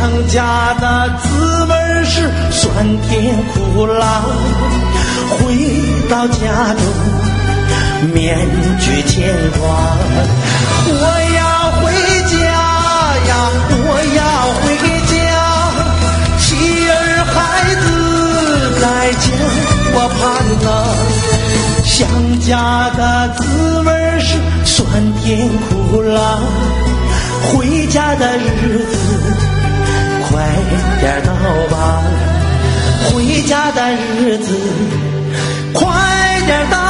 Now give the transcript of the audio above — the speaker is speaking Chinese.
家的滋味是酸甜苦辣，回到家中面具牵挂。我要回家呀，我要回家，妻儿孩子在家我盼啊。想家的滋味是酸甜苦辣，回家的日子快点到吧，回家的日子快点到。